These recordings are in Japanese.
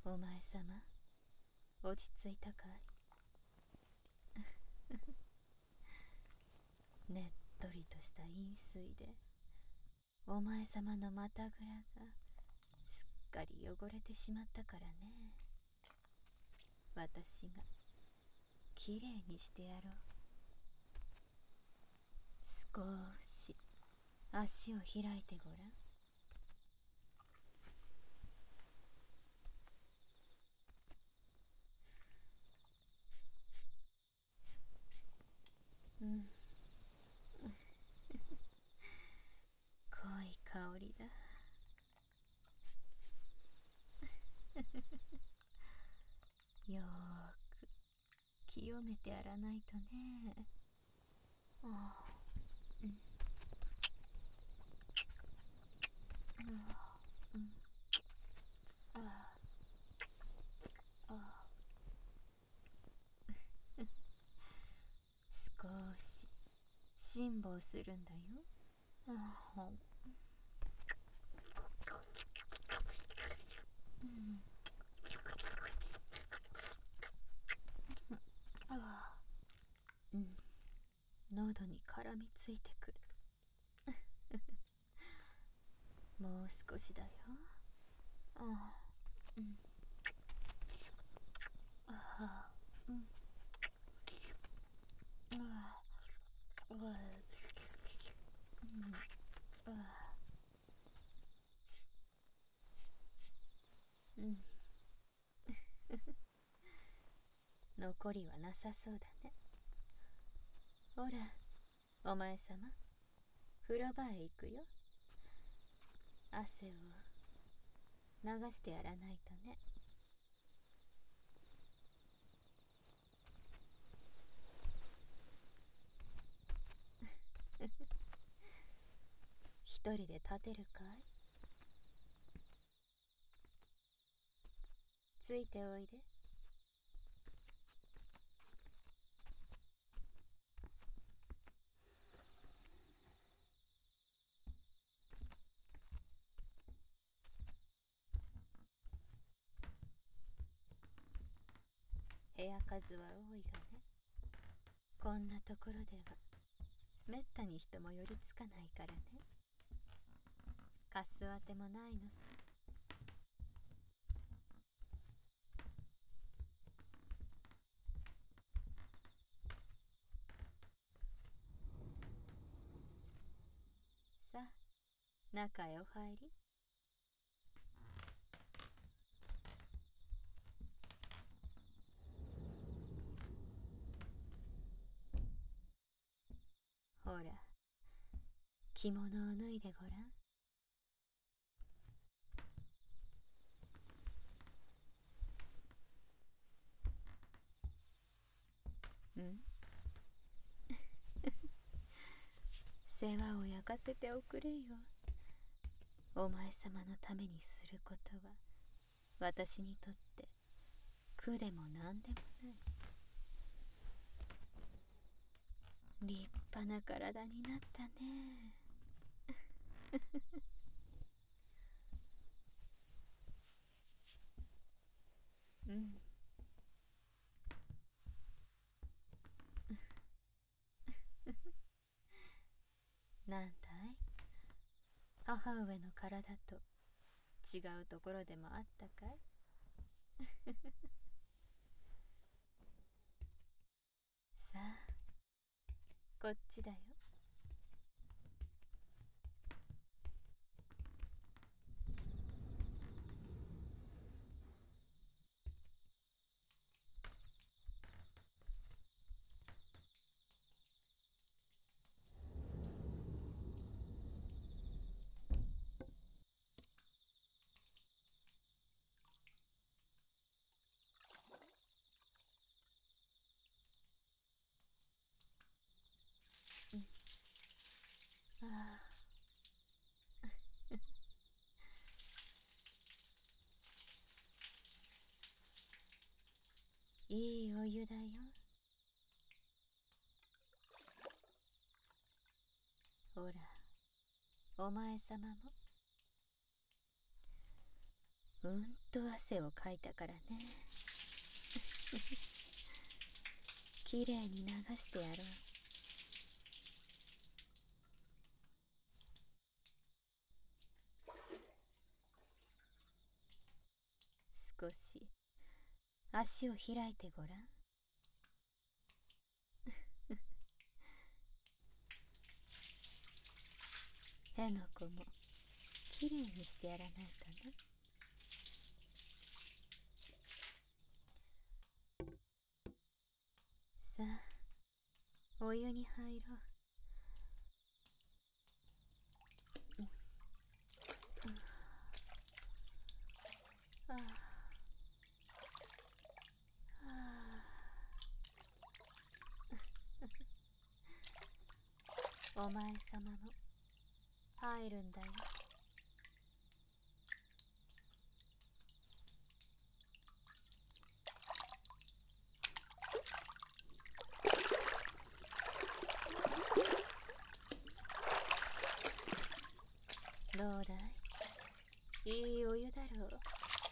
お前様、落ち着いたかい？ねっとりとした飲水で、お前様のまたぐらがすっかり汚れてしまったからね。私がきれいにしてやろう。少し足を開いてごらん。うん、濃い香りだ。よーく清めてやらないとね。ああ、うん、うん、ああ、ああ、少し辛抱するんだよ。ああ、うん、ああ、うん、喉に絡みついてくる。もう少しだよ。ああ、うん、ああ、うん、ああ、ああ、うん、ああ、うん。残りはなさそうだね。ほら、お前様、風呂場へ行くよ。汗を流してやらないとね。一人で立てるかい？ついておいで。部屋数は多いがね。こんなところではめったに人も寄りつかないからね。貸すあてもないのさ。さあ、中へお入り。ほら、着物を脱いでごらん。うん、世話を焼かせておくれよ。お前様のためにすることは私にとって苦でも何でもない。立派な体になったね。うん、なんだい、母上の体と違うところでもあったかい？さあ、こっちだよ。うん、ああ、いいお湯だよ。ほら、お前様もうんと汗をかいたからね。きれいに流してやろう。少し足を開いてごらん。への子もきれいにしてやらないとな。さあ、お湯に入ろう。ああ、ああ。お前様も入るんだよ。どうだい、いいお湯だろう。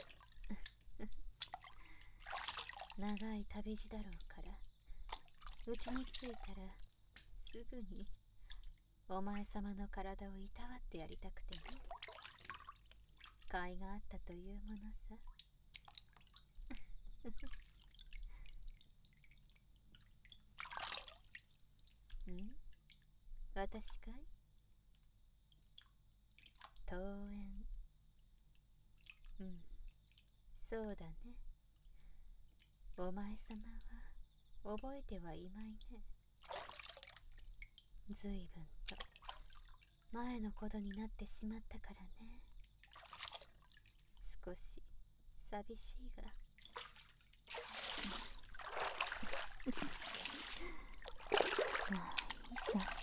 長い旅路だろうから、うちに着いたらすぐにお前様の体をいたわってやりたくてね。甲斐があったというものさ。ん、私かい？桃園。うん、そうだね。お前様は覚えてはいまいね。ずいぶんと前のことになってしまったからね。少し寂しいが。まあいいさ。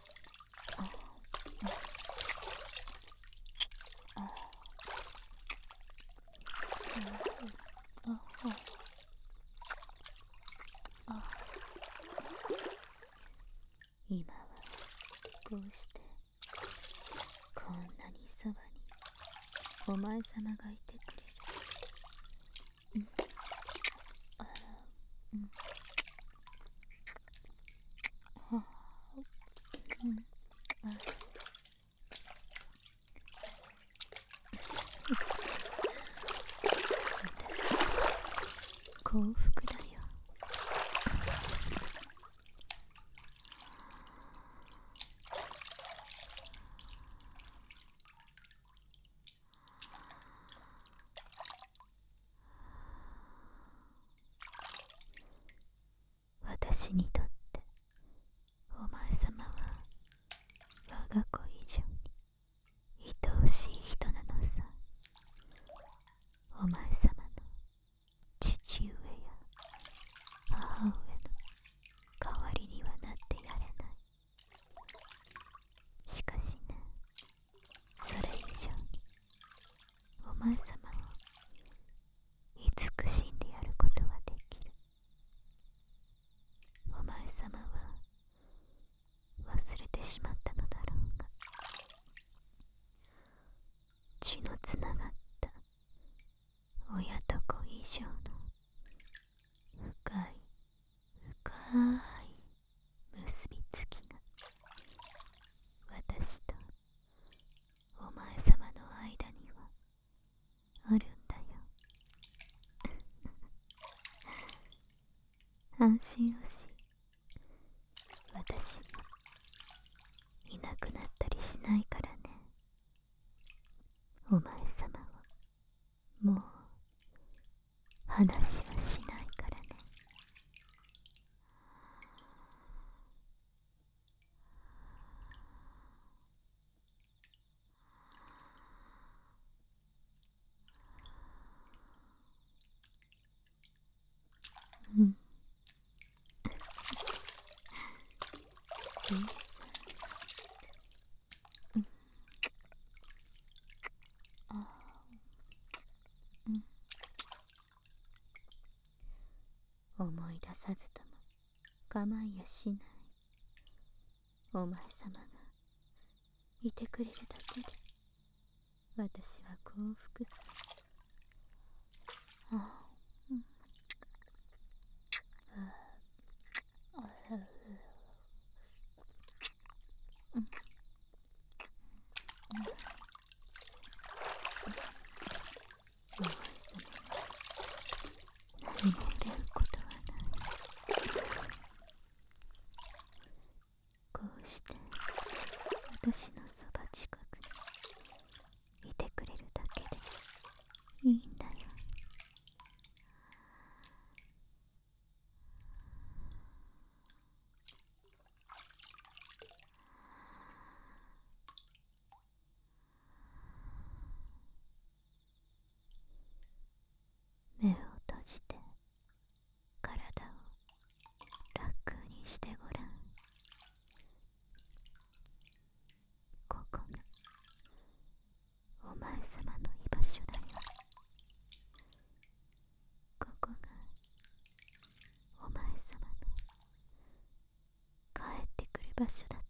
今はこうしてこんなにそばにお前様がいてくれる。幸福だよ。私にとってお前様は我が子以上に愛おしい人なのさ。お前様の父上や母上の代わりにはなってやれない。しかしね、それ以上にお前様を慈しんでやることはできる。お前様は忘れてしまったのだろうが、血のつながった親と子以上の深い深い結びつきが私とお前様の間にはあるんだよ。安心をし、私がいなくなったりしないからね。お前様はもう話はしないからね。うん、いいさ。うん、あ、うん、思い出さずとも構いやしない。お前様がいてくれるだけで私は幸福さ。 何も憂うことはない。こうして私のそば近くにいてくれるだけでいいんだよ。目を閉じて体を楽にしてごらん。ここがお前様の居場所だよ。ここがお前様の帰ってくる場所だ。